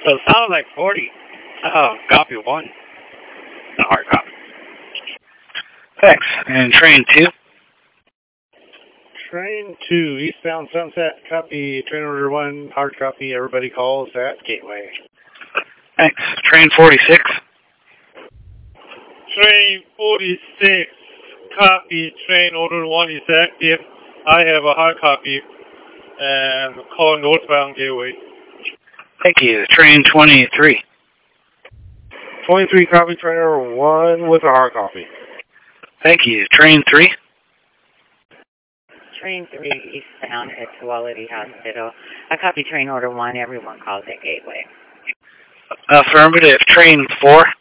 So it sounded like 40. Oh, copy 1. The hard copy. Thanks. And train 2? Train 2, eastbound Sunset, copy. Train order 1, hard copy. Everybody calls at Gateway. Thanks. Train 46? Train 46, copy. Train order 1 is active. I have a hard copy. And call northbound Gateway. Thank you. Train 23? 23, copy. Train order 1 with a hard copy. Thank you. Train 3? Train 3, eastbound at Tuolity Hospital. I copy train order 1. Everyone calls at Gateway. Affirmative. Train 4?